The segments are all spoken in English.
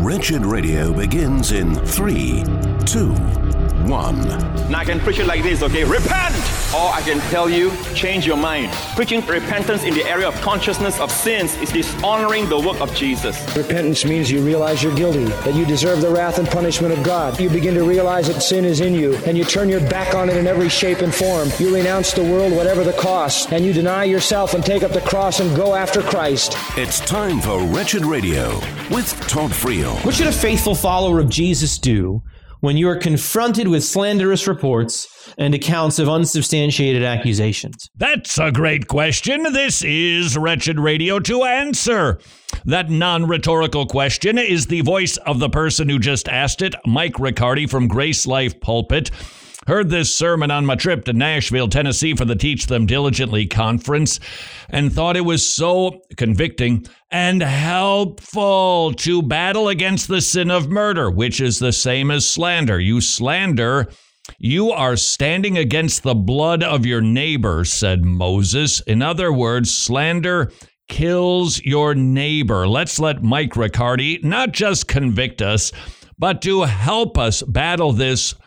Wretched Radio begins in 3, 2, 1. Now I can preach it like this, okay? Repent! Or I can tell you, change your mind. Preaching repentance in the area of consciousness of sins is dishonoring the work of Jesus. Repentance means you realize you're guilty, that you deserve the wrath and punishment of God. You begin to realize that sin is in you, and you turn your back on it in every shape and form. You renounce the world, whatever the cost, and you deny yourself and take up the cross and go after Christ. It's time for Wretched Radio with Todd Friel. What should a faithful follower of Jesus do when you are confronted with slanderous reports and accounts of unsubstantiated accusations? That's a great question. This is Wretched Radio to answer. That non-rhetorical question is the voice of the person who just asked it, Mike Riccardi from Grace Life Pulpit. Heard this sermon on my trip to Nashville, Tennessee for the Teach Them Diligently conference and thought it was so convicting and helpful to battle against the sin of murder, which is the same as slander. You slander, you are standing against the blood of your neighbor, said Moses. In other words, slander kills your neighbor. Let's let Mike Riccardi not just convict us, but to help us battle this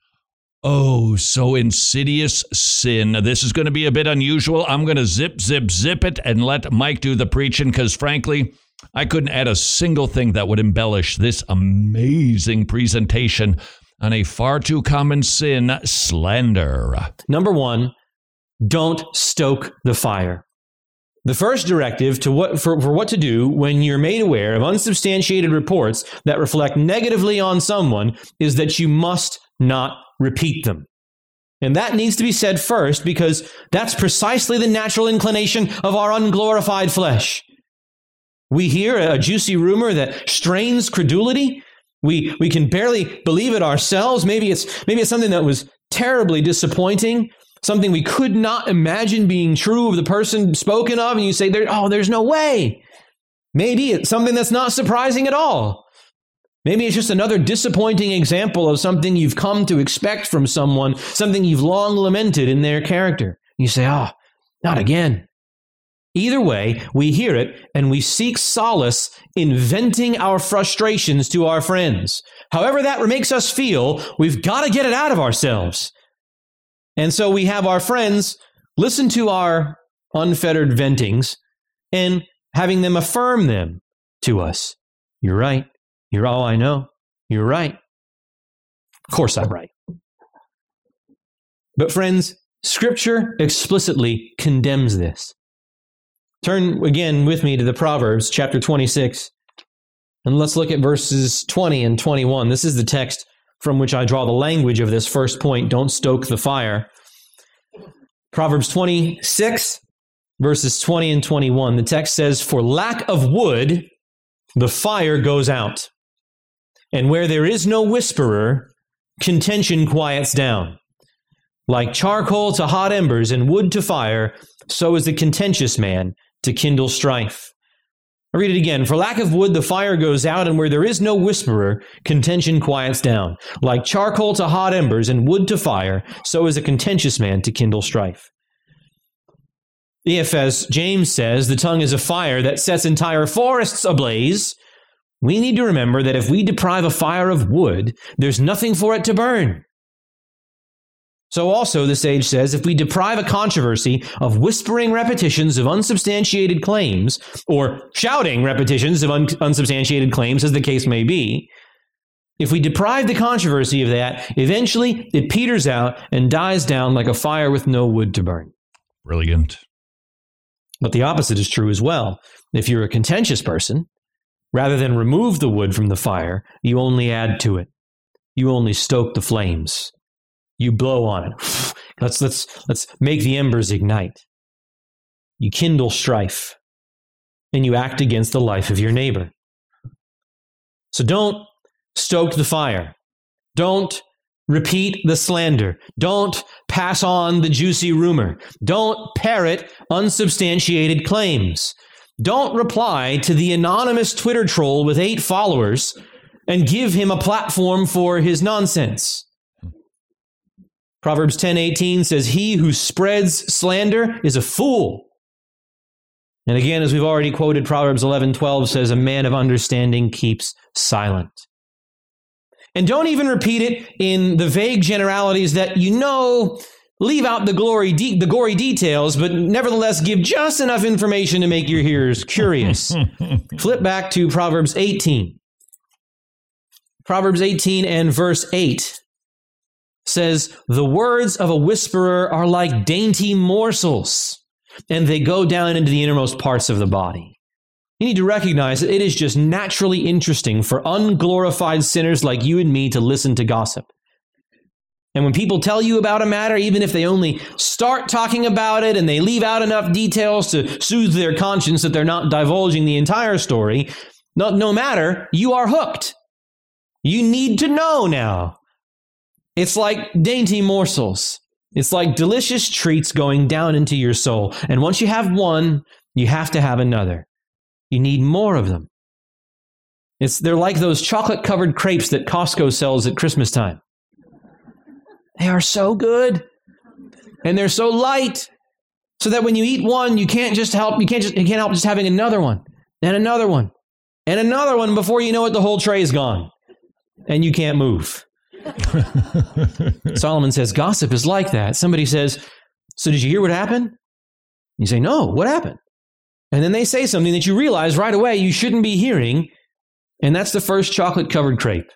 so insidious sin. This is going to be a bit unusual. I'm going to zip it and let Mike do the preaching because, frankly, I couldn't add a single thing that would embellish this amazing presentation on a far too common sin, slander. Number one, don't stoke the fire. The first directive for what to do when you're made aware of unsubstantiated reports that reflect negatively on someone is that you must not repeat them. And that needs to be said first because that's precisely the natural inclination of our unglorified flesh. We hear a juicy rumor that strains credulity. We can barely believe it ourselves. Maybe it's something that was terribly disappointing, something we could not imagine being true of the person spoken of, and you say, there's no way. Maybe it's something that's not surprising at all. Maybe it's just another disappointing example of something you've come to expect from someone, something you've long lamented in their character. You say, not again. Either way, we hear it and we seek solace in venting our frustrations to our friends. However that makes us feel, we've got to get it out of ourselves. And so we have our friends listen to our unfettered ventings and having them affirm them to us. You're right. You're all I know. You're right. Of course I'm right. But friends, Scripture explicitly condemns this. Turn again with me to the Proverbs chapter 26, and let's look at verses 20 and 21. This is the text from which I draw the language of this first point, don't stoke the fire. Proverbs 26, verses 20 and 21. The text says, "For lack of wood, the fire goes out. And where there is no whisperer, contention quiets down. Like charcoal to hot embers and wood to fire, so is the contentious man to kindle strife." I read it again. "For lack of wood, the fire goes out, and where there is no whisperer, contention quiets down. Like charcoal to hot embers and wood to fire, so is a contentious man to kindle strife." If, as James says, the tongue is a fire that sets entire forests ablaze, we need to remember that if we deprive a fire of wood, there's nothing for it to burn. So also, the sage says, if we deprive a controversy of whispering repetitions of unsubstantiated claims, or shouting repetitions of unsubstantiated claims, as the case may be, if we deprive the controversy of that, eventually it peters out and dies down like a fire with no wood to burn. Brilliant. But the opposite is true as well. If you're a contentious person, rather than remove the wood from the fire, you only add to it. You only stoke the flames. You blow on it. Let's make the embers ignite. You kindle strife, and you act against the life of your neighbor. So don't stoke the fire. Don't repeat the slander. Don't pass on the juicy rumor. Don't parrot unsubstantiated claims. Don't reply to the anonymous Twitter troll with 8 followers and give him a platform for his nonsense. Proverbs 10:18 says, "He who spreads slander is a fool, And again, as we've already quoted, Proverbs 11:12 says, a man of understanding keeps silent. And don't even repeat it in the vague generalities that leave out the gory details, but nevertheless give just enough information to make your hearers curious. Flip back to Proverbs 18. Proverbs 18 and verse 8 says, the words of a whisperer are like dainty morsels, and they go down into the innermost parts of the body. You need to recognize that it is just naturally interesting for unglorified sinners like you and me to listen to gossip. And when people tell you about a matter, even if they only start talking about it and they leave out enough details to soothe their conscience that they're not divulging the entire story, no matter, you are hooked. You need to know now. It's like dainty morsels. It's like delicious treats going down into your soul. And once you have one, you have to have another. You need more of them. They're like those chocolate-covered crepes that Costco sells at Christmas time. They are so good. And they're so light. So that when you eat one, you can't help just having another one. And another one. And another one. Before you know it, the whole tray is gone. And you can't move. Solomon says, gossip is like that. Somebody says, so did you hear what happened? You say, no, what happened? And then they say something that you realize right away you shouldn't be hearing, and that's the first chocolate-covered crepe.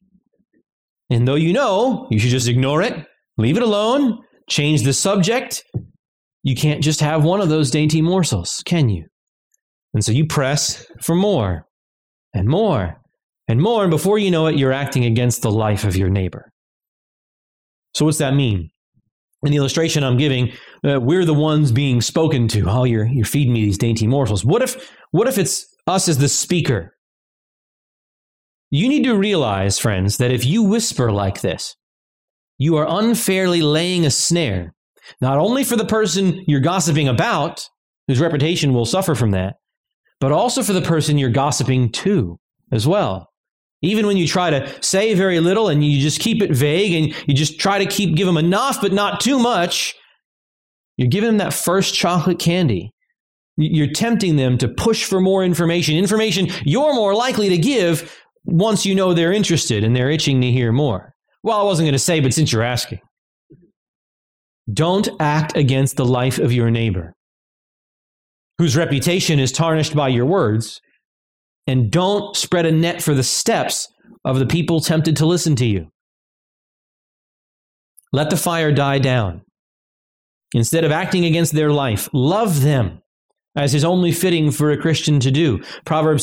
And though you know, you should just ignore it, leave it alone, change the subject. You can't just have one of those dainty morsels, can you? And so you press for more and more. And more, and before you know it, you're acting against the life of your neighbor. So what's that mean? In the illustration I'm giving, we're the ones being spoken to. Oh, you're feeding me these dainty morsels. What if it's us as the speaker? You need to realize, friends, that if you whisper like this, you are unfairly laying a snare, not only for the person you're gossiping about, whose reputation will suffer from that, but also for the person you're gossiping to as well. Even when you try to say very little and you just keep it vague and you just try to give them enough but not too much, you're giving them that first chocolate candy. You're tempting them to push for more information you're more likely to give once you know they're interested and they're itching to hear more. Well, I wasn't going to say, but since you're asking. Don't act against the life of your neighbor, whose reputation is tarnished by your words. And don't spread a net for the steps of the people tempted to listen to you. Let the fire die down. Instead of acting against their life, love them, as is only fitting for a Christian to do. Proverbs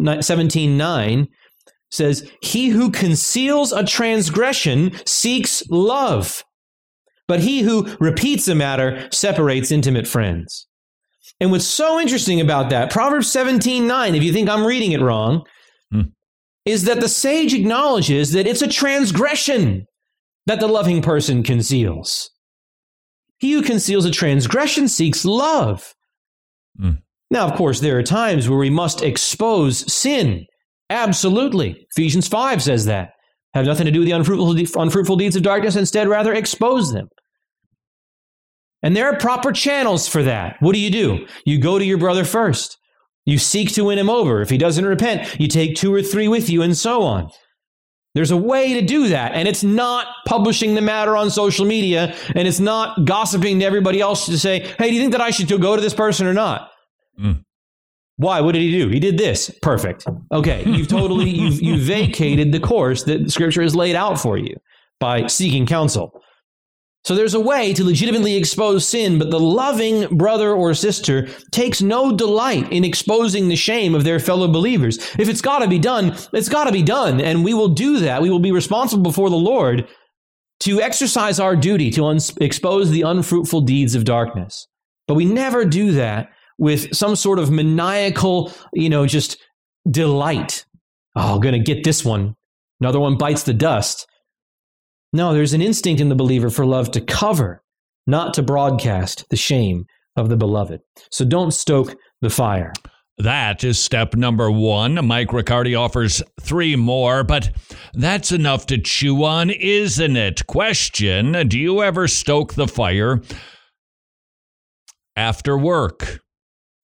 17:9 says, he who conceals a transgression seeks love, but he who repeats a matter separates intimate friends. And what's so interesting about that, Proverbs 17:9, if you think I'm reading it wrong, is that the sage acknowledges that it's a transgression that the loving person conceals. He who conceals a transgression seeks love. Now, of course, there are times where we must expose sin. Absolutely. Ephesians 5 says that. Have nothing to do with the unfruitful deeds of darkness, instead rather expose them. And there are proper channels for that. What do? You go to your brother first. You seek to win him over. If he doesn't repent, you take 2 or 3 with you, and so on. There's a way to do that, and it's not publishing the matter on social media, and it's not gossiping to everybody else to say, hey, do you think that I should go to this person or not? Why? What did he do? He did this. Perfect. Okay, you've vacated the course that Scripture has laid out for you by seeking counsel. So there's a way to legitimately expose sin, but the loving brother or sister takes no delight in exposing the shame of their fellow believers. If it's got to be done, it's got to be done, and we will do that. We will be responsible before the Lord to exercise our duty to expose the unfruitful deeds of darkness. But we never do that with some sort of maniacal, just delight. Oh, I'm going to get this one. Another one bites the dust. No, there's an instinct in the believer for love to cover, not to broadcast the shame of the beloved. So don't stoke the fire. That is step number 1. Mike Riccardi offers 3 more, but that's enough to chew on, isn't it? Question, do you ever stoke the fire after work?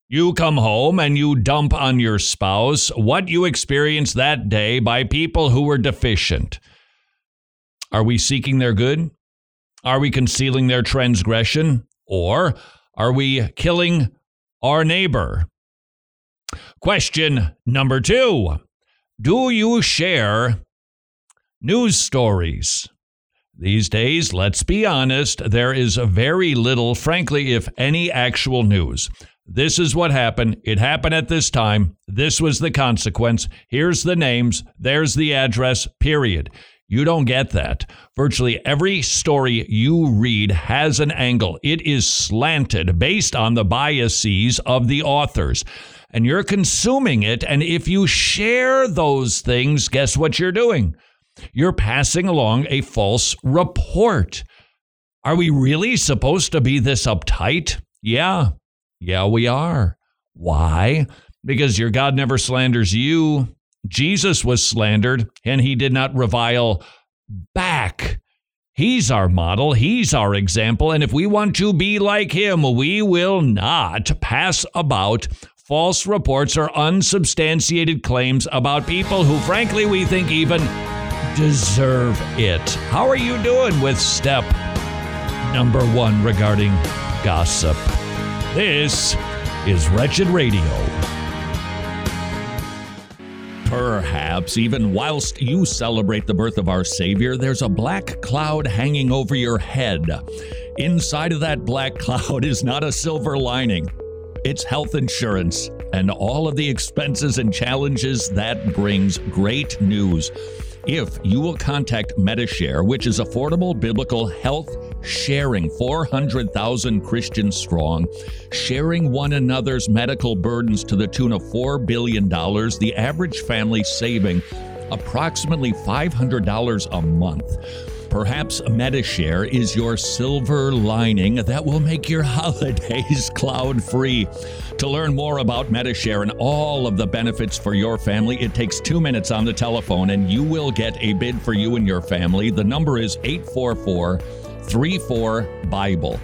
You come home and you dump on your spouse what you experienced that day by people who were deficient. Are we seeking their good? Are we concealing their transgression? Or are we killing our neighbor? Question number 2. Do you share news stories? These days, let's be honest, there is very little, frankly, if any, actual news. This is what happened. It happened at this time. This was the consequence. Here's the names. There's the address, period. You don't get that. Virtually every story you read has an angle. It is slanted based on the biases of the authors. And you're consuming it. And if you share those things, guess what you're doing? You're passing along a false report. Are we really supposed to be this uptight? Yeah, we are. Why? Because your God never slanders you. Jesus was slandered, and he did not revile back. He's our model. He's our example. And if we want to be like him, we will not pass about false reports or unsubstantiated claims about people who, frankly, we think even deserve it. How are you doing with step number 1 regarding gossip? This is Wretched Radio. Perhaps even whilst you celebrate the birth of our Savior, there's a black cloud hanging over your head. Inside of that black cloud is not a silver lining. It's health insurance and all of the expenses and challenges that brings. Great news. If you will contact Medi-Share, which is affordable biblical health sharing, 400,000 Christians strong, sharing one another's medical burdens to the tune of $4 billion, the average family saving approximately $500 a month. Perhaps Medi-Share is your silver lining that will make your holidays cloud-free. To learn more about Medi-Share and all of the benefits for your family, it takes 2 minutes on the telephone and you will get a bid for you and your family. The number is 844-34-BIBLE.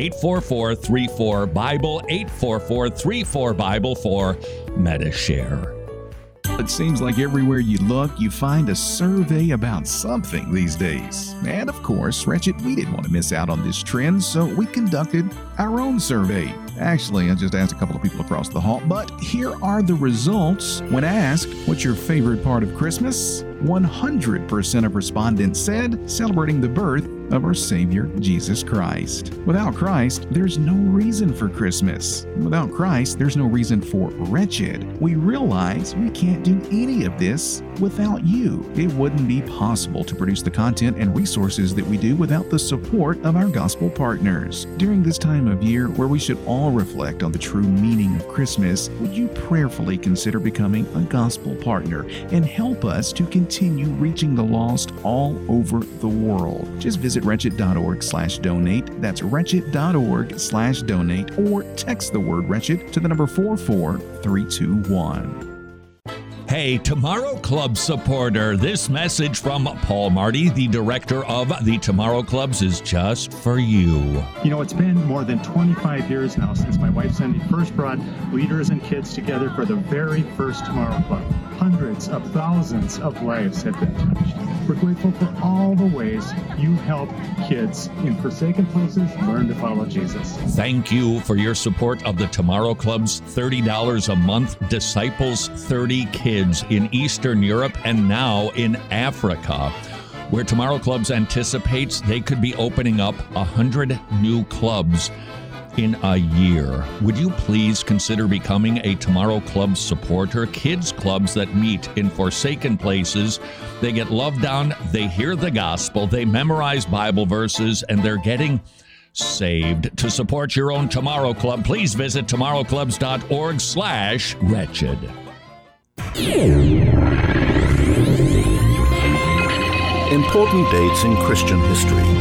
844-34-BIBLE, 844-34-BIBLE for Medi-Share. It seems like everywhere you look, you find a survey about something these days. And of course, Wretched, we didn't want to miss out on this trend, so we conducted our own survey. Actually, I just asked a couple of people across the hall, but here are the results. When asked, what's your favorite part of Christmas? 100% of respondents said celebrating the birth of our Savior, Jesus Christ. Without Christ, there's no reason for Christmas. Without Christ, there's no reason for Wretched. We realize we can't do any of this without you. It wouldn't be possible to produce the content and resources that we do without the support of our gospel partners. During this time of year where we should all reflect on the true meaning of Christmas, would you prayerfully consider becoming a gospel partner and help us to continue reaching the lost all over the world? Just visit wretched.org/donate. That's wretched.org/donate, or text the word wretched to the number 44321. Hey, Tomorrow Club supporter, this message from Paul Marty, the director of the Tomorrow Clubs, is just for you. You know, it's been more than 25 years now since my wife Cindy first brought leaders and kids together for the very first Tomorrow Club. Hundreds of thousands of lives have been touched. We're grateful for all the ways you help kids in forsaken places learn to follow Jesus. Thank you for your support of the Tomorrow Club's $30 a month Disciples 30 Kids in Eastern Europe and now in Africa, where Tomorrow Clubs anticipates they could be opening up 100 new clubs in a year. Would you please consider becoming a Tomorrow Club supporter? Kids clubs that meet in forsaken places. They get loved on, they hear the gospel, they memorize Bible verses, and they're getting saved. To support your own Tomorrow Club, please visit tomorrowclubs.org/wretched. Important dates in Christian history.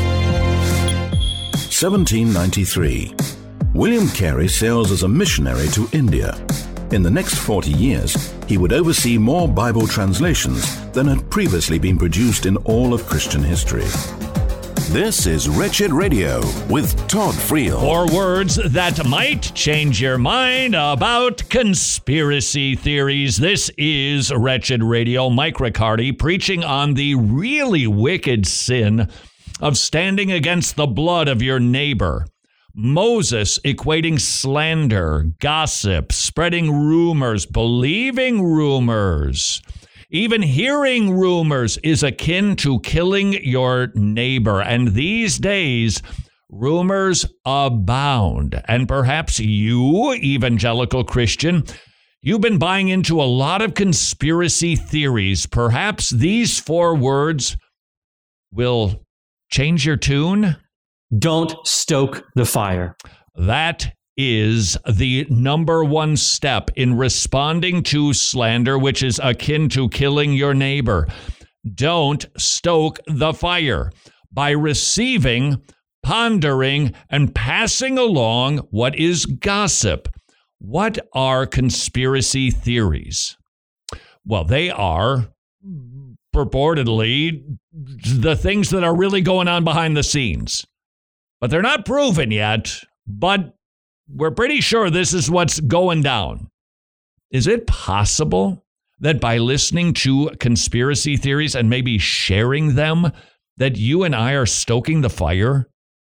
1793. William Carey sails as a missionary to India. In the next 40 years, he would oversee more Bible translations than had previously been produced in all of Christian history. This is Wretched Radio with Todd Friel. Or words that might change your mind about conspiracy theories. This is Wretched Radio. Mike Riccardi preaching on the really wicked sin of standing against the blood of your neighbor. Moses equating slander, gossip, spreading rumors, believing rumors, even hearing rumors is akin to killing your neighbor. And these days, rumors abound. And perhaps you, evangelical Christian, you've been buying into a lot of conspiracy theories. Perhaps these 4 words will change your tune. Don't stoke the fire. That is the number one step in responding to slander, which is akin to killing your neighbor. Don't stoke the fire by receiving, pondering, and passing along what is gossip. What are conspiracy theories? Well, they are purportedly the things that are really going on behind the scenes. But they're not proven yet, but we're pretty sure this is what's going down. Is it possible that by listening to conspiracy theories and maybe sharing them, that you and I are stoking the fire?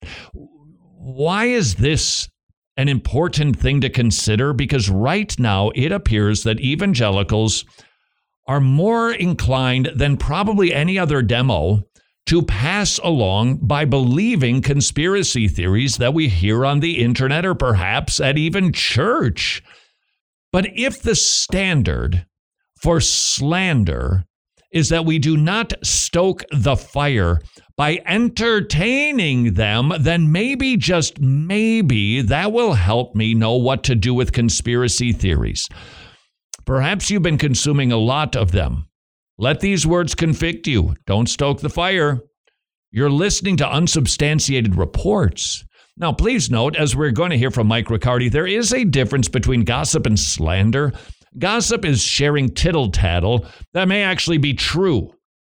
Why is this an important thing to consider? Because right now it appears that evangelicals are more inclined than probably any other demo to pass along by believing conspiracy theories that we hear on the internet or perhaps at even church. But if the standard for slander is that we do not stoke the fire by entertaining them, then maybe, just maybe, that will help me know what to do with conspiracy theories. Perhaps you've been consuming a lot of them. Let these words convict you. Don't stoke the fire. You're listening to unsubstantiated reports. Now, please note, as we're going to hear from Mike Riccardi, there is a difference between gossip and slander. Gossip is sharing tittle-tattle that may actually be true.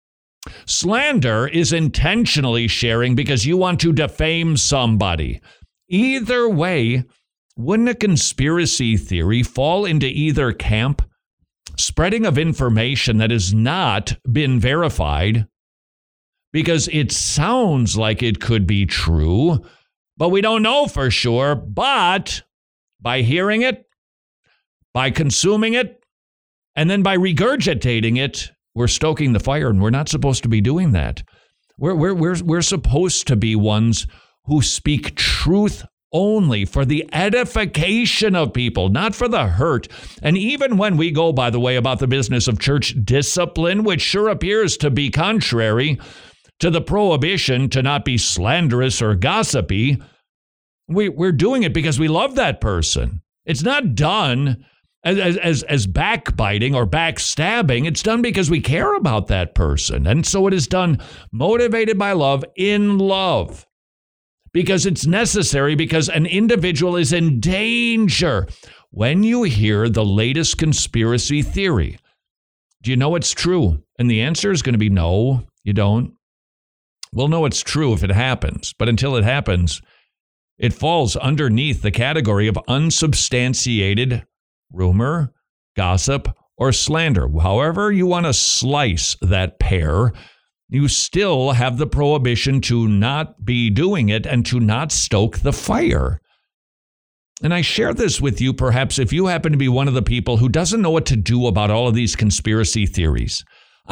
Slander is intentionally sharing because you want to defame somebody. Either way, wouldn't a conspiracy theory fall into either camp? Spreading of information that has not been verified because it sounds like it could be true, but we don't know for sure. But by hearing it, by consuming it, and then by regurgitating it, we're stoking the fire, and we're not supposed to be doing that. We're supposed to be ones who speak truth only for the edification of people, not for the hurt. And even when we go, by the way, about the business of church discipline, which sure appears to be contrary to the prohibition to not be slanderous or gossipy, we're doing it because we love that person. It's not done as backbiting or backstabbing. It's done because we care about that person. And so it is done motivated by love, in love. Because it's necessary, because an individual is in danger. When you hear the latest conspiracy theory, do you know it's true? And the answer is going to be no, you don't. We'll know it's true if it happens. But until it happens, it falls underneath the category of unsubstantiated rumor, gossip, or slander. However you want to slice that pear, you still have the prohibition to not be doing it and to not stoke the fire. And I share this with you, perhaps, if you happen to be one of the people who doesn't know what to do about all of these conspiracy theories.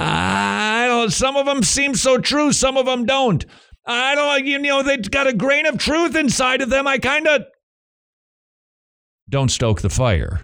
Some of them seem so true, some of them don't. They've got a grain of truth inside of them. Don't stoke the fire.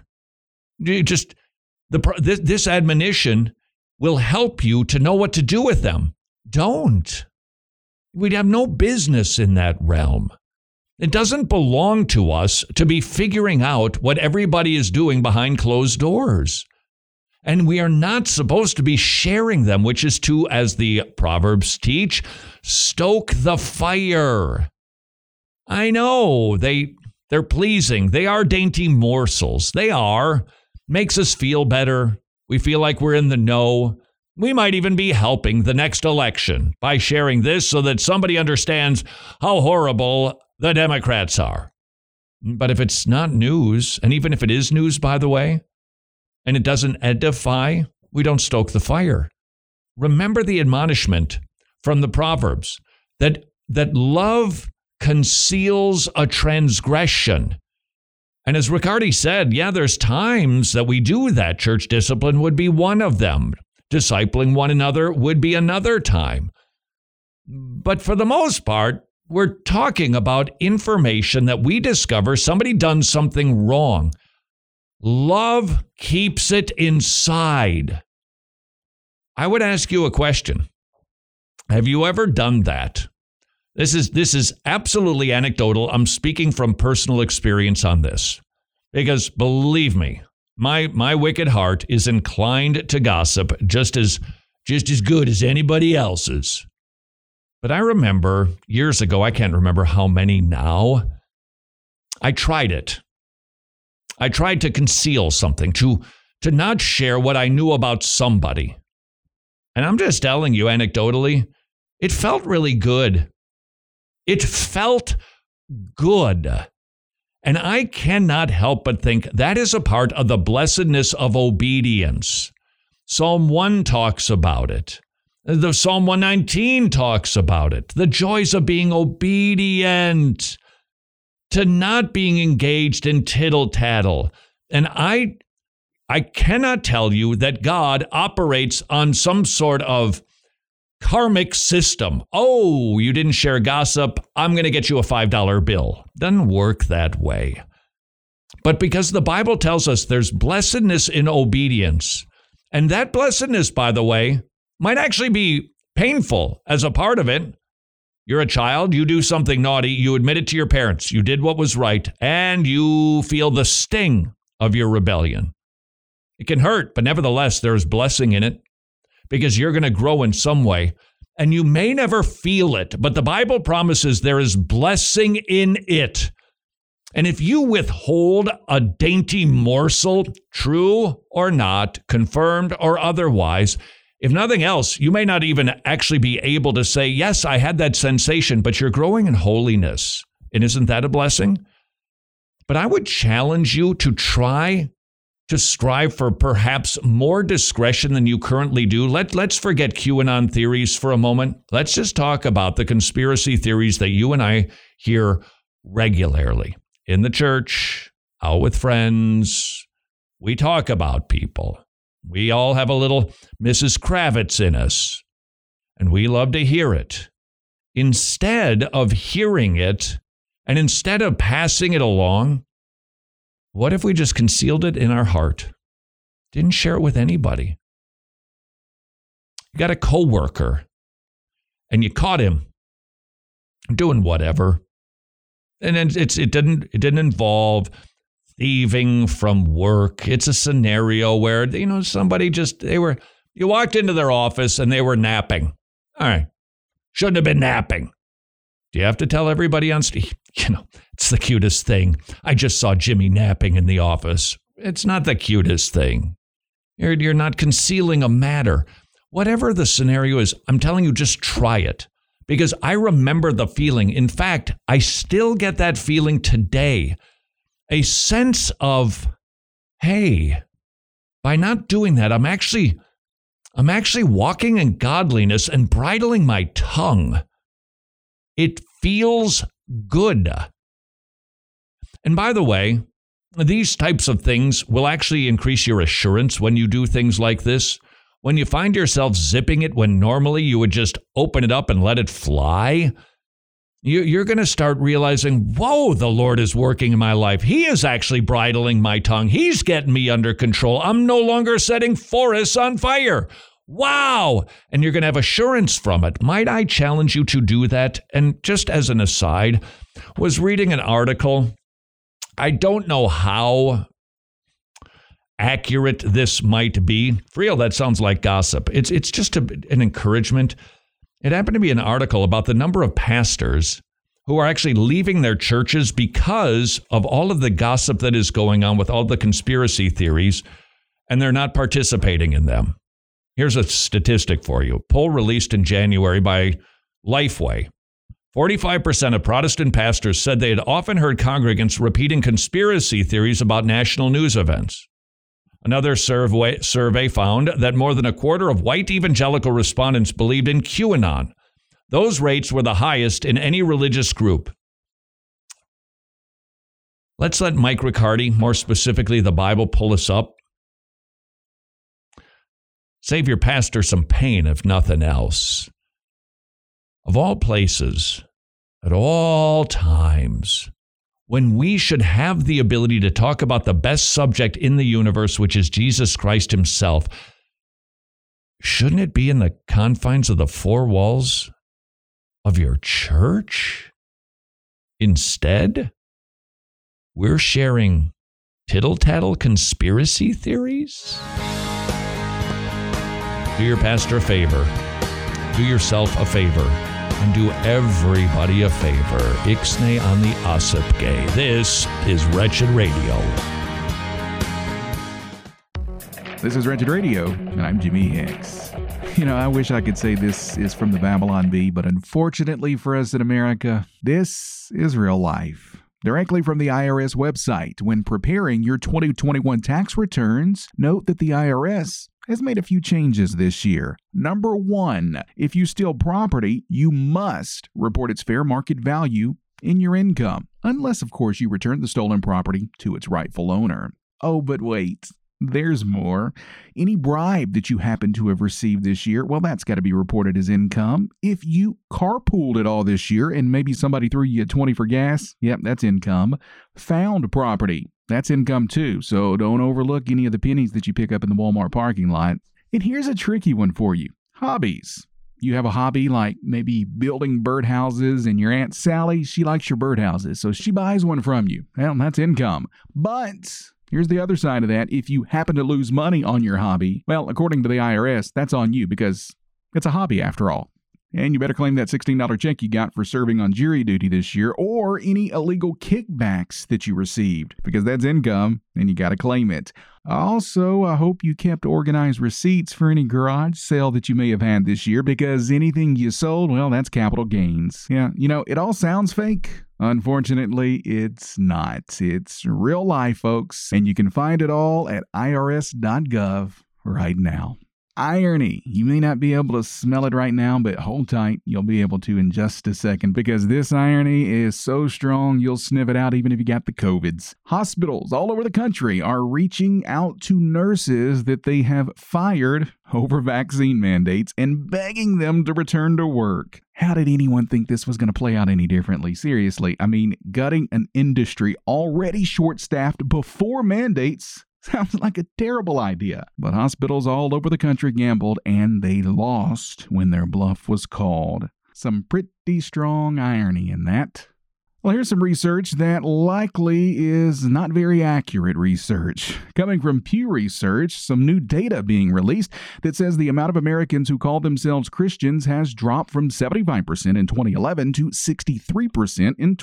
This admonition will help you to know what to do with them. Don't. We'd have no business in that realm. It doesn't belong to us to be figuring out what everybody is doing behind closed doors. And we are not supposed to be sharing them, which is to, as the Proverbs teach, stoke the fire. I know they're pleasing. They are dainty morsels. They are. Makes us feel better. We feel like we're in the know. We might even be helping the next election by sharing this so that somebody understands how horrible the Democrats are. But if it's not news, and even if it is news, by the way, and it doesn't edify, we don't stoke the fire. Remember the admonishment from the Proverbs that love conceals a transgression. And as Riccardi said, yeah, there's times that we do that. Church discipline would be one of them. Discipling one another would be another time. But for the most part, we're talking about information that we discover somebody done something wrong. Love keeps it inside. I would ask you a question. Have you ever done that? This is absolutely anecdotal. I'm speaking from personal experience on this. Because believe me, my wicked heart is inclined to gossip just as good as anybody else's. But I remember years ago, I can't remember how many now, I tried it. I tried to conceal something, to not share what I knew about somebody. And I'm just telling you anecdotally, it felt really good. It felt good. And I cannot help but think that is a part of the blessedness of obedience. Psalm 1 talks about it. The Psalm 119 talks about it. The joys of being obedient, to not being engaged in tittle-tattle. And I cannot tell you that God operates on some sort of karmic system. Oh, you didn't share gossip, I'm going to get you a $5 bill. Doesn't work that way. But because the Bible tells us there's blessedness in obedience, and that blessedness, by the way, might actually be painful as a part of it. You're a child, you do something naughty, you admit it to your parents, you did what was right, and you feel the sting of your rebellion. It can hurt, but nevertheless, there's blessing in it because you're going to grow in some way. And you may never feel it, but the Bible promises there is blessing in it. And if you withhold a dainty morsel, true or not, confirmed or otherwise, if nothing else, you may not even actually be able to say, yes, I had that sensation, but you're growing in holiness. And isn't that a blessing? But I would challenge you to try to strive for perhaps more discretion than you currently do. Let's forget QAnon theories for a moment. Let's just talk about the conspiracy theories that you and I hear regularly. In the church, out with friends, we talk about people. We all have a little Mrs. Kravitz in us, and we love to hear it. Instead of hearing it, and instead of passing it along, what if we just concealed it in our heart? Didn't share it with anybody. You got a coworker, and you caught him doing whatever. And then it didn't involve thieving from work. It's a scenario where, somebody you walked into their office and they were napping. All right. Shouldn't have been napping. Do you have to tell everybody on stage? It's the cutest thing. I just saw Jimmy napping in the office. It's not the cutest thing. You're not concealing a matter. Whatever the scenario is, I'm telling you, just try it. Because I remember the feeling. In fact, I still get that feeling today. A sense of, hey, by not doing that, I'm actually walking in godliness and bridling my tongue. It feels good. And by the way, these types of things will actually increase your assurance when you do things like this. When you find yourself zipping it when normally you would just open it up and let it fly, you're going to start realizing, whoa, the Lord is working in my life. He is actually bridling my tongue. He's getting me under control. I'm no longer setting forests on fire. Wow. And you're going to have assurance from it. Might I challenge you to do that? And just as an aside, was reading an article. I don't know how accurate this might be. For real, that sounds like gossip. It's just an encouragement. It happened to be an article about the number of pastors who are actually leaving their churches because of all of the gossip that is going on with all the conspiracy theories, and they're not participating in them. Here's a statistic for you. Poll released in January by Lifeway. 45% of Protestant pastors said they had often heard congregants repeating conspiracy theories about national news events. Another survey found that more than a quarter of white evangelical respondents believed in QAnon. Those rates were the highest in any religious group. Let's let Mike Riccardi, more specifically the Bible, pull us up. Save your pastor some pain, if nothing else. Of all places, at all times, when we should have the ability to talk about the best subject in the universe, which is Jesus Christ himself, shouldn't it be in the confines of the four walls of your church? Instead, we're sharing tittle-tattle conspiracy theories? Do your pastor a favor. Do yourself a favor. And do everybody a favor. Ixnay on the Ossip Gay. This is Wretched Radio. This is Wretched Radio, and I'm Jimmy Hicks. I wish I could say this is from the Babylon Bee, but unfortunately for us in America, this is real life. Directly from the IRS website. When preparing your 2021 tax returns, note that the IRS has made a few changes this year. Number 1, if you steal property, you must report its fair market value in your income, unless, of course, you return the stolen property to its rightful owner. Oh, but wait, there's more. Any bribe that you happen to have received this year, well, that's got to be reported as income. If you carpooled it all this year and maybe somebody threw you a 20 for gas, yep, that's income. Found property. That's income too, so don't overlook any of the pennies that you pick up in the Walmart parking lot. And here's a tricky one for you. Hobbies. You have a hobby like maybe building birdhouses, and your Aunt Sally, she likes your birdhouses, so she buys one from you. Well, that's income. But here's the other side of that. If you happen to lose money on your hobby, well, according to the IRS, that's on you because it's a hobby after all. And you better claim that $16 check you got for serving on jury duty this year, or any illegal kickbacks that you received, because that's income and you got to claim it. Also, I hope you kept organized receipts for any garage sale that you may have had this year, because anything you sold, well, that's capital gains. Yeah, it all sounds fake. Unfortunately, it's not. It's real life, folks, and you can find it all at irs.gov right now. Irony. You may not be able to smell it right now, but hold tight. You'll be able to in just a second, because this irony is so strong you'll sniff it out even if you got the COVIDs. Hospitals all over the country are reaching out to nurses that they have fired over vaccine mandates and begging them to return to work. How did anyone think this was going to play out any differently? Seriously, gutting an industry already short-staffed before mandates sounds like a terrible idea. But hospitals all over the country gambled, and they lost when their bluff was called. Some pretty strong irony in that. Well, here's some research that likely is not very accurate research. Coming from Pew Research, some new data being released that says the amount of Americans who call themselves Christians has dropped from 75% in 2011 to 63% in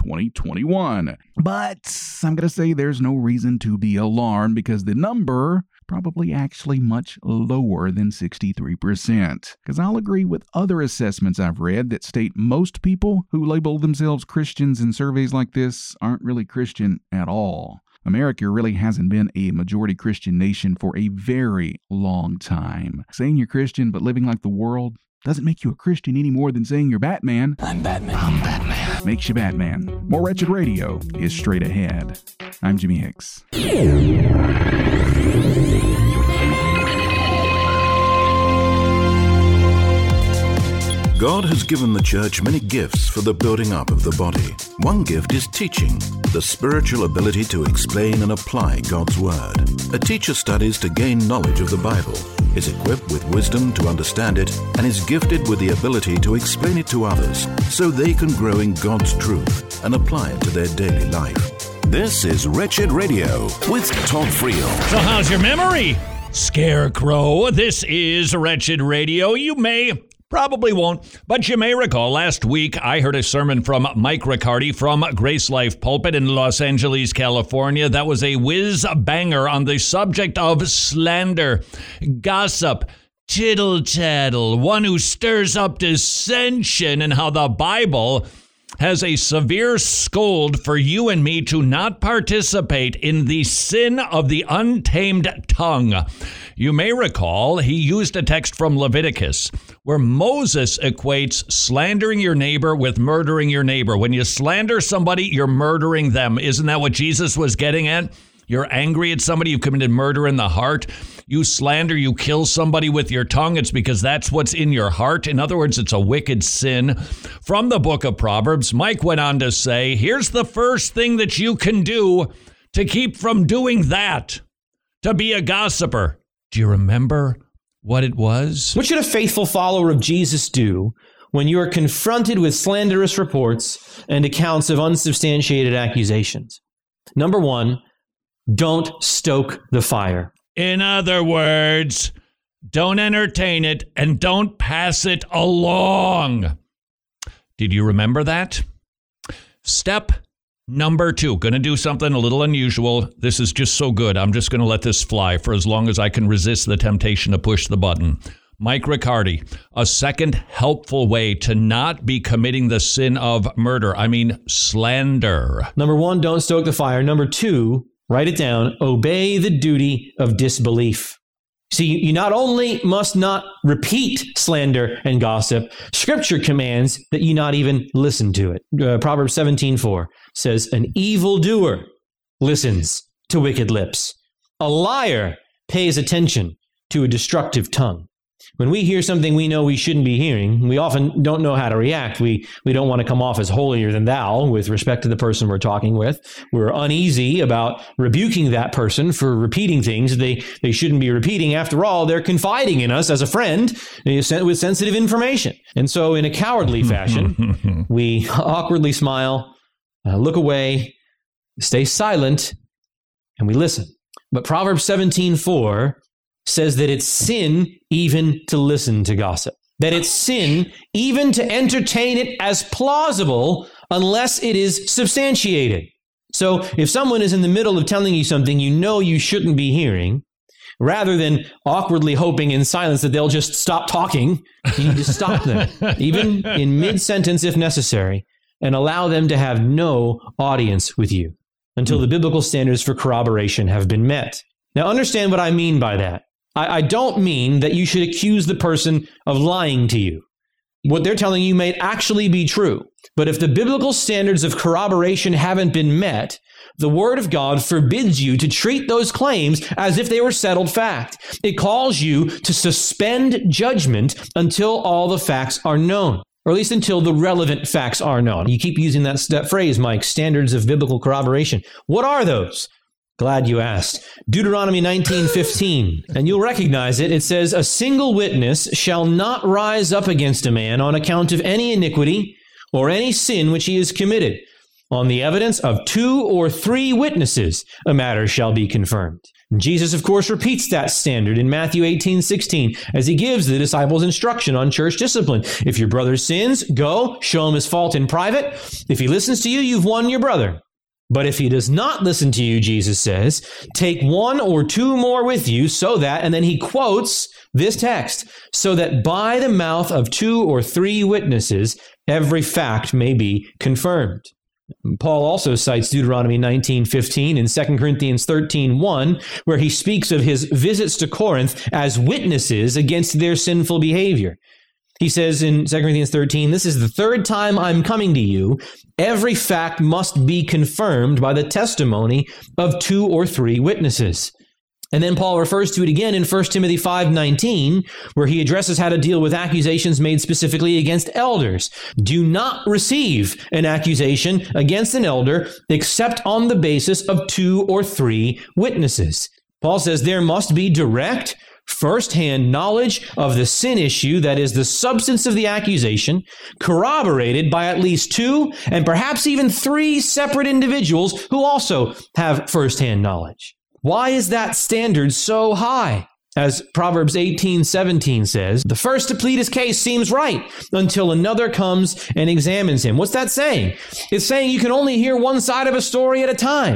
2021. But I'm going to say there's no reason to be alarmed, because the number probably actually much lower than 63%. Because I'll agree with other assessments I've read that state most people who label themselves Christians in surveys like this aren't really Christian at all. America really hasn't been a majority Christian nation for a very long time. Saying you're Christian but living like the world doesn't make you a Christian any more than saying you're Batman. I'm Batman. Makes you Batman. More Wretched Radio is straight ahead. I'm Jimmy Hicks. God has given the church many gifts for the building up of the body. One gift is teaching, the spiritual ability to explain and apply God's Word. A teacher studies to gain knowledge of the Bible, is equipped with wisdom to understand it, and is gifted with the ability to explain it to others so they can grow in God's truth and apply it to their daily life. This is Wretched Radio with Todd Friel. So how's your memory, Scarecrow? This is Wretched Radio. You probably won't, but you may recall last week I heard a sermon from Mike Riccardi from Grace Life Pulpit in Los Angeles, California. That was a whiz banger on the subject of slander, gossip, tittle-tattle, one who stirs up dissension, and how the Bible has a severe scold for you and me to not participate in the sin of the untamed tongue. You may recall he used a text from Leviticus where Moses equates slandering your neighbor with murdering your neighbor. When you slander somebody, you're murdering them. Isn't that what Jesus was getting at? You're angry at somebody, you've committed murder in the heart. You slander, you kill somebody with your tongue. It's because that's what's in your heart. In other words, it's a wicked sin. From the book of Proverbs, Mike went on to say, here's the first thing that you can do to keep from doing that, to be a gossiper. Do you remember what it was? What should a faithful follower of Jesus do when you are confronted with slanderous reports and accounts of unsubstantiated accusations? Number one, don't stoke the fire. In other words, don't entertain it and don't pass it along. Did you remember that? Step number 2, going to do something a little unusual. This is just so good. I'm just going to let this fly for as long as I can resist the temptation to push the button. Mike Riccardi, a second helpful way to not be committing the sin of murder. I mean, slander. Number 1, don't stoke the fire. Number 2, write it down. Obey the duty of disbelief. See, you not only must not repeat slander and gossip, Scripture commands that you not even listen to it. Proverbs 17:4 says, an evildoer listens to wicked lips. A liar pays attention to a destructive tongue. When we hear something we know we shouldn't be hearing, we often don't know how to react. We don't want to come off as holier than thou with respect to the person we're talking with. We're uneasy about rebuking that person for repeating things they shouldn't be repeating. After all, they're confiding in us as a friend with sensitive information. And so in a cowardly fashion, we awkwardly smile, look away, stay silent, and we listen. But Proverbs 17:4 says that it's sin even to listen to gossip. That it's sin even to entertain it as plausible unless it is substantiated. So if someone is in the middle of telling you something you know you shouldn't be hearing, rather than awkwardly hoping in silence that they'll just stop talking, you need to stop them, even in mid-sentence if necessary, and allow them to have no audience with you until the biblical standards for corroboration have been met. Now understand what I mean by that. I don't mean that you should accuse the person of lying to you. What they're telling you may actually be true. But if the biblical standards of corroboration haven't been met, the Word of God forbids you to treat those claims as if they were settled fact. It calls you to suspend judgment until all the facts are known, or at least until the relevant facts are known. You keep using that phrase, Mike, standards of biblical corroboration. What are those? Glad you asked. Deuteronomy 19:15, and you'll recognize it. It says, a single witness shall not rise up against a man on account of any iniquity or any sin which he has committed. On the evidence of 2 or 3 witnesses, a matter shall be confirmed. And Jesus, of course, repeats that standard in Matthew 18:16 as he gives the disciples instruction on church discipline. If your brother sins, go, show him his fault in private. If he listens to you, you've won your brother. But if he does not listen to you, Jesus says, take 1 or 2 more with you so that, and then he quotes this text, so that by the mouth of 2 or 3 witnesses, every fact may be confirmed. Paul also cites Deuteronomy 19:15 and 2 Corinthians 13:1, where he speaks of his visits to Corinth as witnesses against their sinful behavior. He says in 2 Corinthians 13, this is the 3rd time I'm coming to you. Every fact must be confirmed by the testimony of 2 or 3 witnesses. And then Paul refers to it again in 1 Timothy 5:19, where he addresses how to deal with accusations made specifically against elders. Do not receive an accusation against an elder except on the basis of 2 or 3 witnesses. Paul says there must be direct, first-hand knowledge of the sin issue, that is the substance of the accusation, corroborated by at least 2 and perhaps even 3 separate individuals who also have first-hand knowledge. Why is that standard so high? As Proverbs 18:17 says, the first to plead his case seems right until another comes and examines him. What's that saying? It's saying you can only hear one side of a story at a time.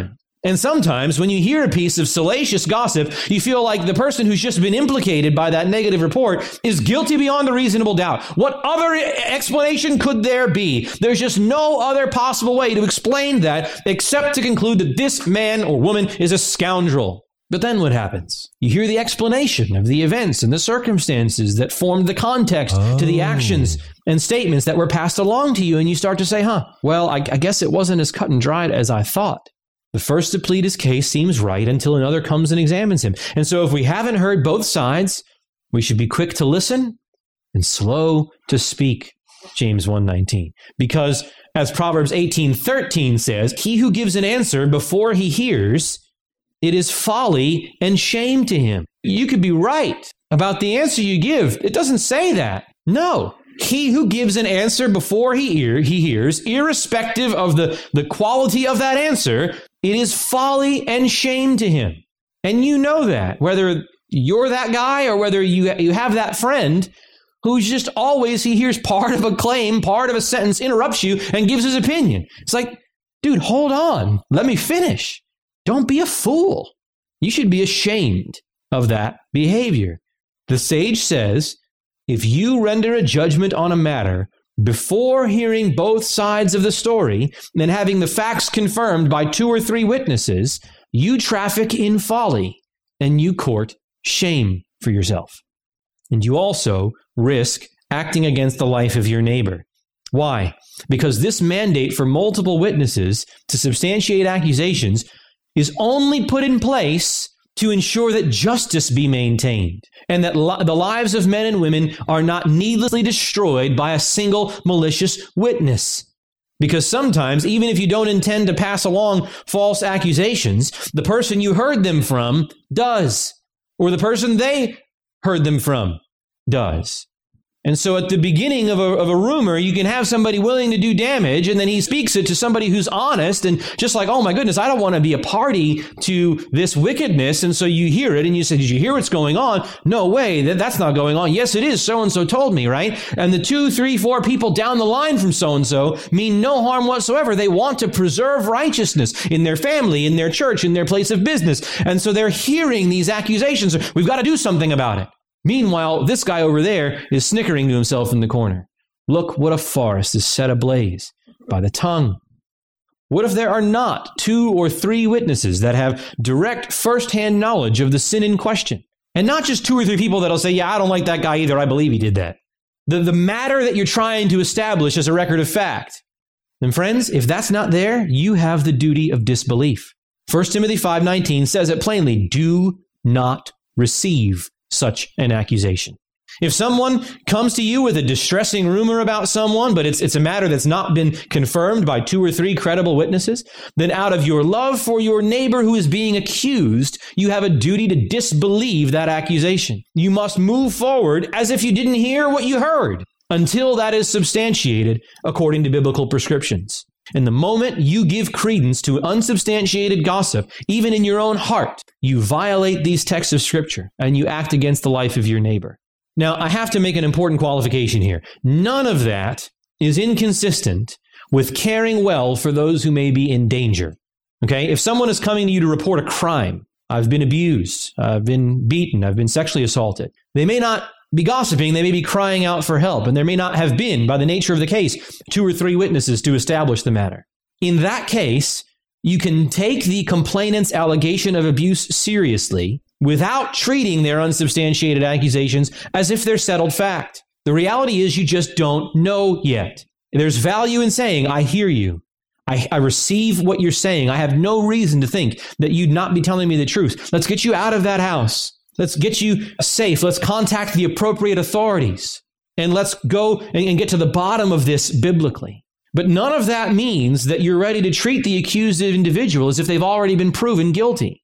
And sometimes when you hear a piece of salacious gossip, you feel like the person who's just been implicated by that negative report is guilty beyond a reasonable doubt. What other explanation could there be? There's just no other possible way to explain that except to conclude that this man or woman is a scoundrel. But then what happens? You hear the explanation of the events and the circumstances that formed the context to the actions and statements that were passed along to you, and you start to say, well, I guess it wasn't as cut and dried as I thought. The first to plead his case seems right until another comes and examines him. And so if we haven't heard both sides, we should be quick to listen and slow to speak, James 1:19. Because as Proverbs 18:13 says, he who gives an answer before he hears, it is folly and shame to him. You could be right about the answer you give. It doesn't say that. No. He who gives an answer before he hears, irrespective of the quality of that answer, it is folly and shame to him. And you know that, whether you're that guy or whether you have that friend who's just always, he hears part of a claim, part of a sentence, interrupts you and gives his opinion. It's like, dude, hold on. Let me finish. Don't be a fool. You should be ashamed of that behavior. The sage says, if you render a judgment on a matter before hearing both sides of the story and having the facts confirmed by 2 or 3 witnesses, you traffic in folly and you court shame for yourself. And you also risk acting against the life of your neighbor. Why? Because this mandate for multiple witnesses to substantiate accusations is only put in place to ensure that justice be maintained and that the lives of men and women are not needlessly destroyed by a single malicious witness. Because sometimes, even if you don't intend to pass along false accusations, the person you heard them from does, or the person they heard them from does. And so at the beginning of a rumor, you can have somebody willing to do damage, and then he speaks it to somebody who's honest and just like, oh my goodness, I don't want to be a party to this wickedness. And so you hear it and you say, did you hear what's going on? No way, that's not going on. Yes, it is. So-and-so told me, right? And the 2, 3, 4 people down the line from so-and-so mean no harm whatsoever. They want to preserve righteousness in their family, in their church, in their place of business. And so they're hearing these accusations. We've got to do something about it. Meanwhile, this guy over there is snickering to himself in the corner. Look what a forest is set ablaze by the tongue. What if there are not 2 or 3 witnesses that have direct firsthand knowledge of the sin in question? And not just 2 or 3 people that'll say, yeah, I don't like that guy either. I believe he did that. The matter that you're trying to establish is a record of fact. And friends, if that's not there, you have the duty of disbelief. 1 Timothy 5:19 says it plainly, do not receive such an accusation. If someone comes to you with a distressing rumor about someone, but it's a matter that's not been confirmed by 2 or 3 credible witnesses, then out of your love for your neighbor who is being accused, you have a duty to disbelieve that accusation. You must move forward as if you didn't hear what you heard until that is substantiated according to biblical prescriptions. And the moment you give credence to unsubstantiated gossip, even in your own heart, you violate these texts of Scripture and you act against the life of your neighbor. Now, I have to make an important qualification here. None of that is inconsistent with caring well for those who may be in danger. Okay? If someone is coming to you to report a crime, I've been abused, I've been beaten, I've been sexually assaulted, they may not be gossiping, they may be crying out for help, and there may not have been, by the nature of the case, 2 or 3 witnesses to establish the matter. In that case, you can take the complainant's allegation of abuse seriously without treating their unsubstantiated accusations as if they're settled fact. The reality is you just don't know yet. There's value in saying, I hear you. I receive what you're saying. I have no reason to think that you'd not be telling me the truth. Let's get you out of that house. Let's get you safe. Let's contact the appropriate authorities. And let's go and get to the bottom of this biblically. But none of that means that you're ready to treat the accused individual as if they've already been proven guilty.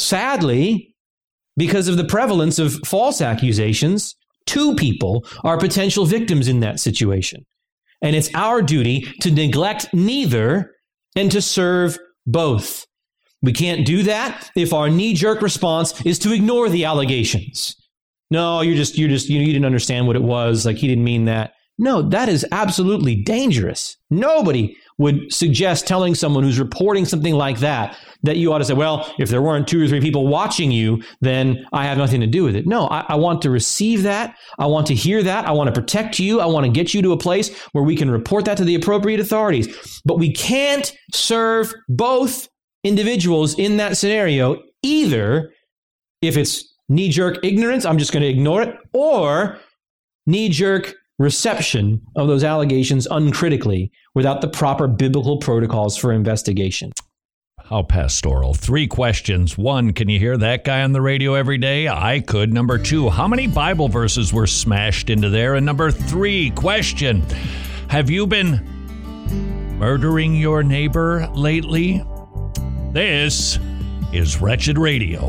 Sadly, because of the prevalence of false accusations, 2 people are potential victims in that situation. And it's our duty to neglect neither and to serve both. We can't do that if our knee-jerk response is to ignore the allegations. No, you didn't understand what it was. Like, he didn't mean that. No, that is absolutely dangerous. Nobody would suggest telling someone who's reporting something like that you ought to say, well, if there weren't 2 or 3 people watching you, then I have nothing to do with it. No, I want to receive that. I want to hear that. I want to protect you. I want to get you to a place where we can report that to the appropriate authorities. But we can't serve both individuals in that scenario, either if it's knee-jerk ignorance, I'm just going to ignore it, or knee-jerk reception of those allegations uncritically without the proper biblical protocols for investigation. How pastoral. 3 questions. 1, can you hear that guy on the radio every day? I could. Number 2, how many Bible verses were smashed into there? And number 3, question, have you been murdering your neighbor lately? This is Wretched Radio.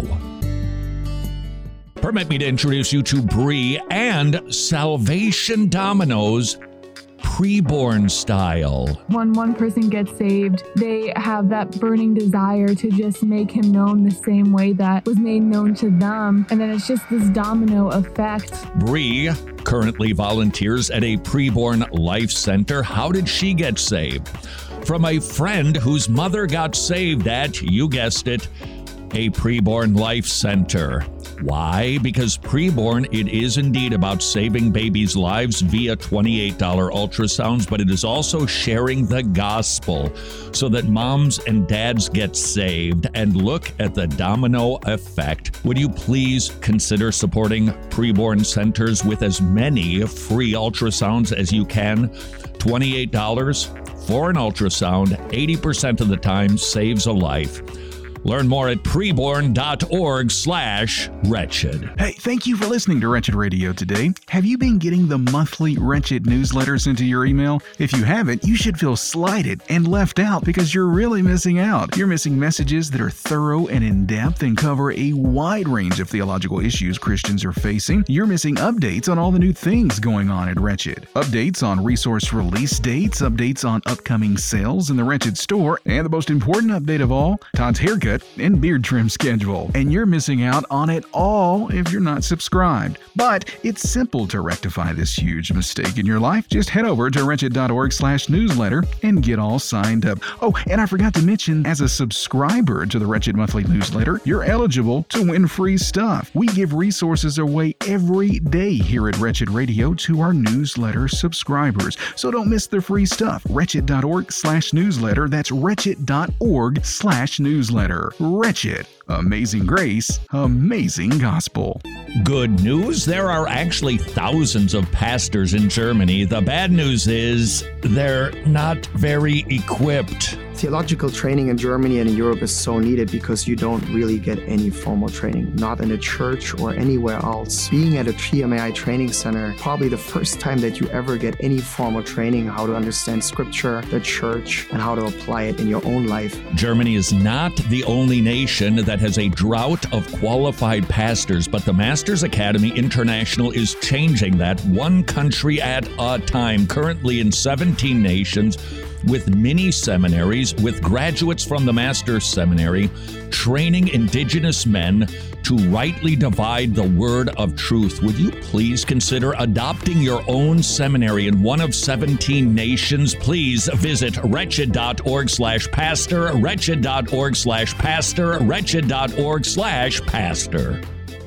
Permit me to introduce you to Brie and Salvation Dominoes preborn style. When one person gets saved, they have that burning desire to just make him known the same way that was made known to them. And then it's just this domino effect. Brie currently volunteers at a preborn life center. How did she get saved? From a friend whose mother got saved at, you guessed it, a preborn life center. Why? Because preborn, it is indeed about saving babies' lives via $28 ultrasounds, but it is also sharing the gospel so that moms and dads get saved. And look at the domino effect. Would you please consider supporting preborn centers with as many free ultrasounds as you can? $28 for an ultrasound, 80% of the time saves a life. Learn more at preborn.org/wretched. Hey, thank you for listening to Wretched Radio today. Have you been getting the monthly Wretched newsletters into your email? If you haven't, you should feel slighted and left out because you're really missing out. You're missing messages that are thorough and in-depth and cover a wide range of theological issues Christians are facing. You're missing updates on all the new things going on at Wretched. Updates on resource release dates, updates on upcoming sales in the Wretched store, and the most important update of all, Todd's haircut and beard trim schedule. And you're missing out on it all if you're not subscribed. But it's simple to rectify this huge mistake in your life. Just head over to wretched.org/newsletter and get all signed up. Oh, and I forgot to mention, as a subscriber to the Wretched Monthly Newsletter, you're eligible to win free stuff. We give resources away every day here at Wretched Radio to our newsletter subscribers. So don't miss the free stuff. Wretched.org/newsletter. That's wretched.org/newsletter. Wretched. Amazing grace, amazing gospel. Good news, there are actually thousands of pastors in Germany. The bad news is they're not very equipped. Theological training in Germany and in Europe is so needed because you don't really get any formal training, not in a church or anywhere else. Being at a TMAI training center, probably the first time that you ever get any formal training, how to understand scripture, the church, and how to apply it in your own life. Germany is not the only nation that has a drought of qualified pastors, but the Masters Academy International is changing that one country at a time, currently in 17 nations, with mini seminaries, with graduates from the Master's Seminary, training indigenous men to rightly divide the word of truth. Would you please consider adopting your own seminary in one of 17 nations? Please visit wretched.org/pastor, wretched.org/pastor, wretched.org/pastor.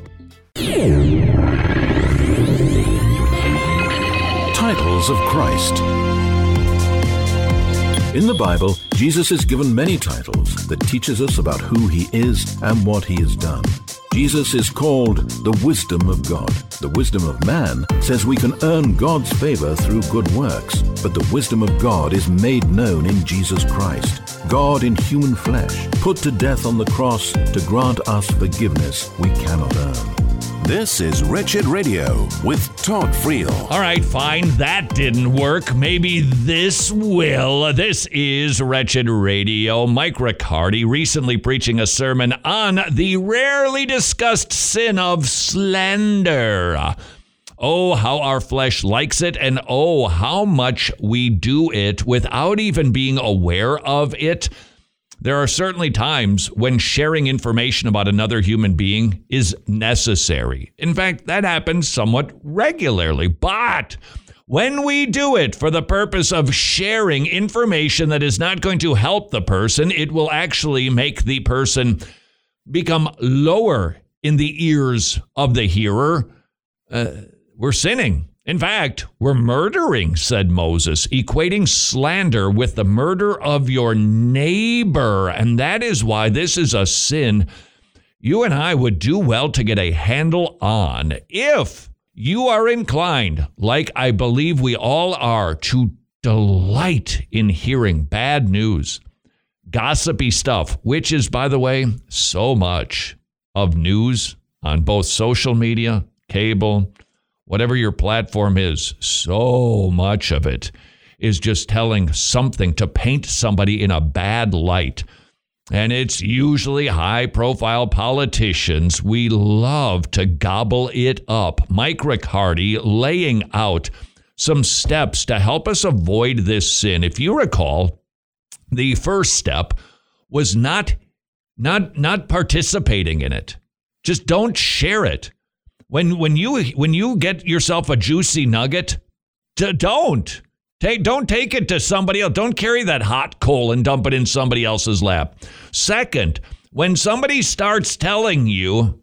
Titles of Christ. In the Bible, Jesus is given many titles that teaches us about who he is and what he has done. Jesus is called the wisdom of God. The wisdom of man says we can earn God's favor through good works, but the wisdom of God is made known in Jesus Christ, God in human flesh, put to death on the cross to grant us forgiveness we cannot earn. This is Wretched Radio with Todd Friel. All right, fine. That didn't work. Maybe this will. This is Wretched Radio. Mike Riccardi recently preaching a sermon on the rarely discussed sin of slander. Oh, how our flesh likes it, and oh, how much we do it without even being aware of it. There are certainly times when sharing information about another human being is necessary. In fact, that happens somewhat regularly. But When we do it for the purpose of sharing information that is not going to help the person, it will actually make the person become lower in the ears of the hearer. We're sinning. In fact, we're murdering, said Moses, equating slander with the murder of your neighbor. And that is why this is a sin you and I would do well to get a handle on. If you are inclined, like I believe we all are, to delight in hearing bad news, gossipy stuff, which is, by the way, so much of news on both social media, cable, whatever your platform is, so much of it is just telling something to paint somebody in a bad light. And it's usually high-profile politicians. We love to gobble it up. Mike Riccardi laying out some steps to help us avoid this sin. If you recall, the first step was not participating in it. Just don't share it. When you get yourself a juicy nugget, don't take it to somebody else. Don't carry that hot coal and dump it in somebody else's lap. Second, when somebody starts telling you,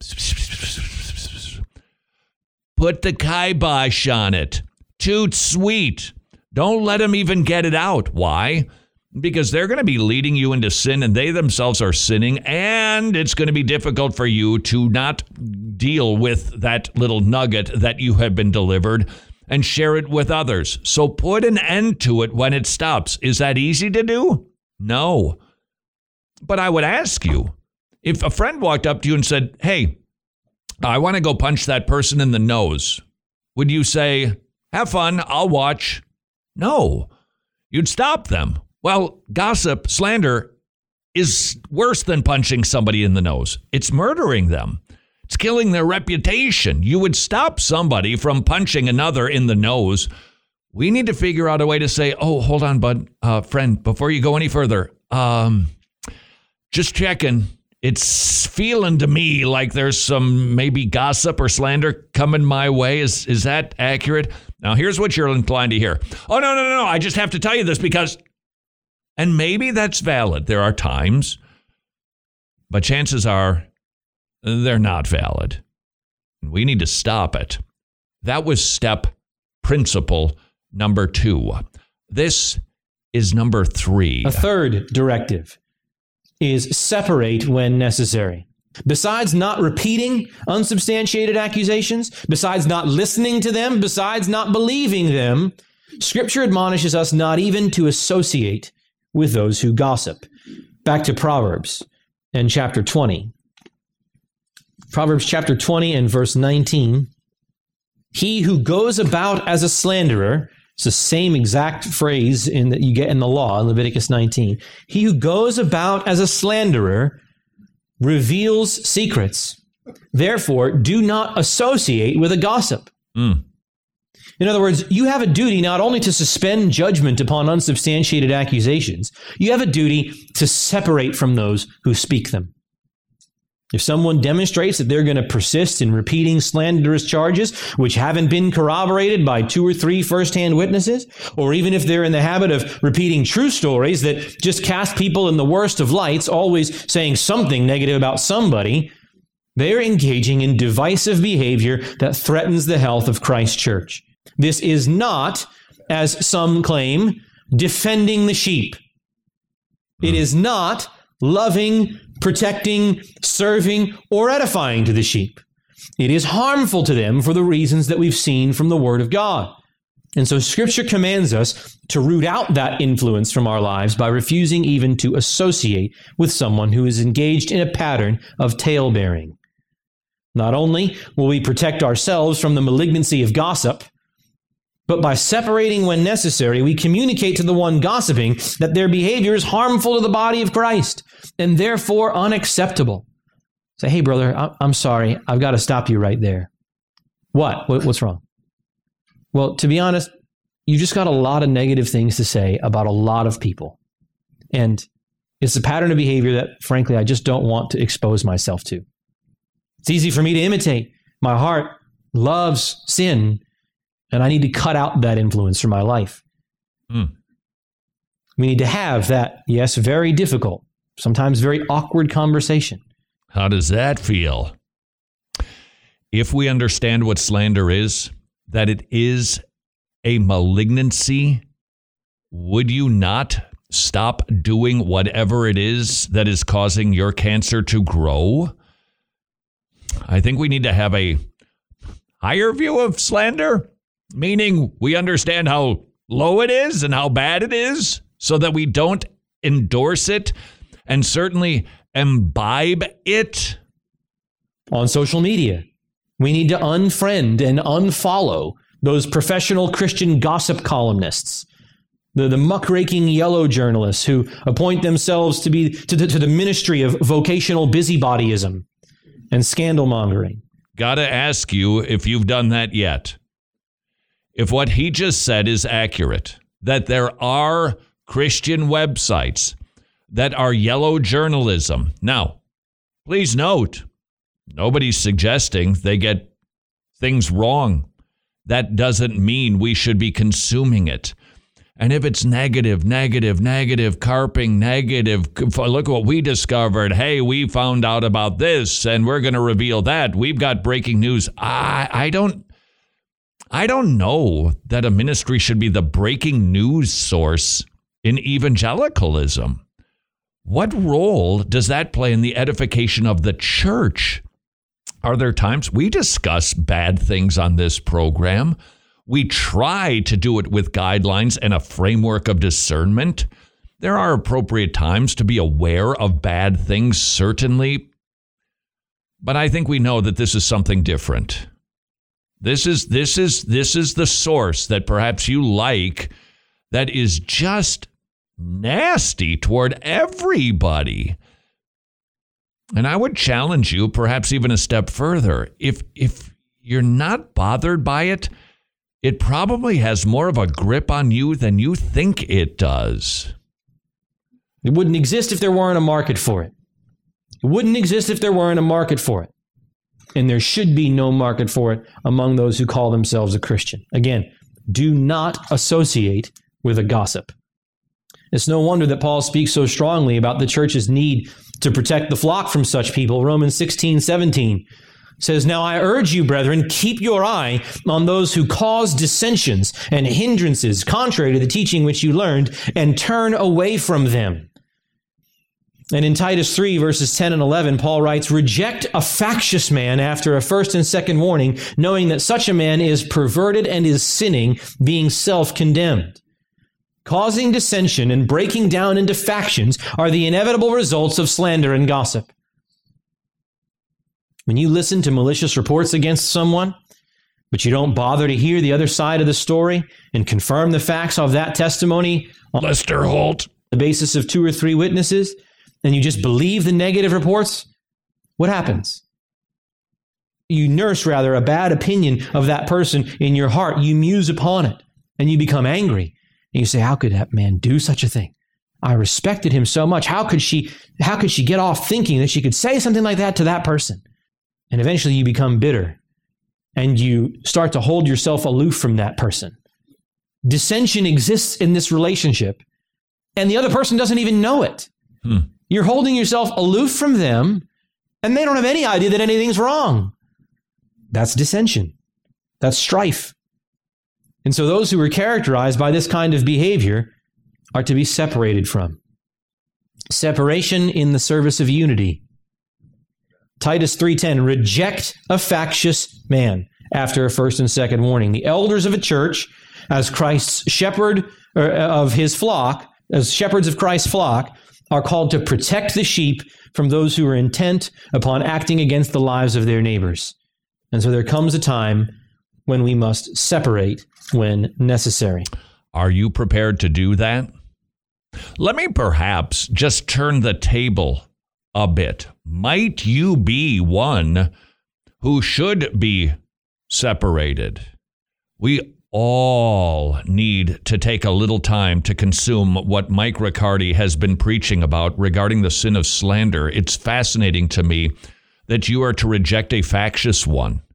put the kibosh on it. Toot sweet. Don't let them even get it out. Why? Because they're going to be leading you into sin, and they themselves are sinning, and it's going to be difficult for you to not deal with that little nugget that you have been delivered and share it with others. So put an end to it when it stops. Is that easy to do? No. But I would ask you, if a friend walked up to you and said, hey, I want to go punch that person in the nose, would you say, have fun, I'll watch? No. You'd stop them. Well, gossip, slander is worse than punching somebody in the nose. It's murdering them. It's killing their reputation. You would stop somebody from punching another in the nose. We need to figure out a way to say, oh, hold on, bud, friend, before you go any further, just checking. It's feeling to me like there's some maybe gossip or slander coming my way. Is that accurate? Now, here's what you're inclined to hear. Oh, no. I just have to tell you this because... And maybe that's valid. There are times, but chances are they're not valid. We need to stop it. That was principle number 2. This is number 3. A third directive is separate when necessary. Besides not repeating unsubstantiated accusations, besides not listening to them, besides not believing them, Scripture admonishes us not even to associate with those who gossip. Back to Proverbs and chapter 20. Proverbs chapter 20 and verse 19. He who goes about as a slanderer, it's the same exact phrase that you get in the law in Leviticus 19. He who goes about as a slanderer reveals secrets. Therefore, do not associate with a gossip. In other words, you have a duty not only to suspend judgment upon unsubstantiated accusations, you have a duty to separate from those who speak them. If someone demonstrates that they're going to persist in repeating slanderous charges, which haven't been corroborated by 2 or 3 first-hand witnesses, or even if they're in the habit of repeating true stories that just cast people in the worst of lights, always saying something negative about somebody, they're engaging in divisive behavior that threatens the health of Christ's church. This is not, as some claim, defending the sheep. It is not loving, protecting, serving, or edifying to the sheep. It is harmful to them for the reasons that we've seen from the Word of God. And so Scripture commands us to root out that influence from our lives by refusing even to associate with someone who is engaged in a pattern of tale-bearing. Not only will we protect ourselves from the malignancy of gossip, but by separating when necessary, we communicate to the one gossiping that their behavior is harmful to the body of Christ and therefore unacceptable. Say, hey, brother, I'm sorry. I've got to stop you right there. What's wrong? Well, to be honest, you just got a lot of negative things to say about a lot of people. And it's a pattern of behavior that, frankly, I just don't want to expose myself to. It's easy for me to imitate. My heart loves sin. And I need to cut out that influence from my life. We need to have that, yes, very difficult, sometimes very awkward conversation. How does that feel? If we understand what slander is, that it is a malignancy, would you not stop doing whatever it is that is causing your cancer to grow? I think we need to have a higher view of slander, meaning we understand how low it is and how bad it is so that we don't endorse it and certainly imbibe it. On social media, we need to unfriend and unfollow those professional Christian gossip columnists, the muckraking yellow journalists who appoint themselves to be to the ministry of vocational busybodyism and scandal mongering. Gotta ask you if you've done that yet. If what he just said is accurate, that there are Christian websites that are yellow journalism. Now, please note, nobody's suggesting they get things wrong. That doesn't mean we should be consuming it. And if it's negative, carping, negative, look what we discovered. Hey, we found out about this and we're going to reveal that. We've got breaking news. I don't know that a ministry should be the breaking news source in evangelicalism. What role does that play in the edification of the church? Are there times we discuss bad things on this program? We try to do it with guidelines and a framework of discernment. There are appropriate times to be aware of bad things, certainly. But I think we know that this is something different. This is the source that perhaps you like that is just nasty toward everybody. And I would challenge you, perhaps even a step further. If you're not bothered by it, it probably has more of a grip on you than you think it does. It wouldn't exist if there weren't a market for it. It wouldn't exist if there weren't a market for it. And there should be no market for it among those who call themselves a Christian. Again, do not associate with a gossip. It's no wonder that Paul speaks so strongly about the church's need to protect the flock from such people. Romans 16:17 says, "Now I urge you, brethren, keep your eye on those who cause dissensions and hindrances contrary to the teaching which you learned, and turn away from them." And in Titus 3, verses 10 and 11, Paul writes, "Reject a factious man after a first and second warning, knowing that such a man is perverted and is sinning, being self-condemned." Causing dissension and breaking down into factions are the inevitable results of slander and gossip. When you listen to malicious reports against someone, but you don't bother to hear the other side of the story and confirm the facts of that testimony on Lester Holt, the basis of 2 or 3 witnesses, and you just believe the negative reports, what happens? You nurse, rather, a bad opinion of that person in your heart. You muse upon it, and you become angry. And you say, how could that man do such a thing? I respected him so much. How could she get off thinking that she could say something like that to that person? And eventually you become bitter and you start to hold yourself aloof from that person. Dissension exists in this relationship and the other person doesn't even know it. You're holding yourself aloof from them and they don't have any idea that anything's wrong. That's dissension. That's strife. And so those who are characterized by this kind of behavior are to be separated from. Separation in the service of unity. Titus 3:10, "Reject a factious man after a first and second warning." The elders of a church, as Christ's shepherd of his flock, as shepherds of Christ's flock, are called to protect the sheep from those who are intent upon acting against the lives of their neighbors. And so there comes a time when we must separate when necessary. Are you prepared to do that? Let me perhaps just turn the table a bit. Might you be one who should be separated? We all need to take a little time to consume what Mike Riccardi has been preaching about regarding the sin of slander. It's fascinating to me that you are to reject a factious one.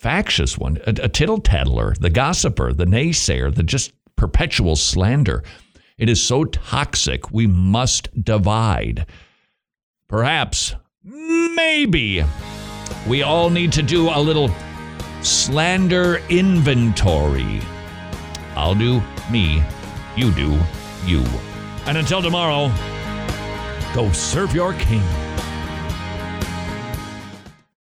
factious one, a tittle-tattler, the gossiper, the naysayer, the just perpetual slander. It is so toxic, we must divide. Perhaps, maybe, we all need to do a little slander inventory. I'll do me, you do you. And until tomorrow, go serve your king.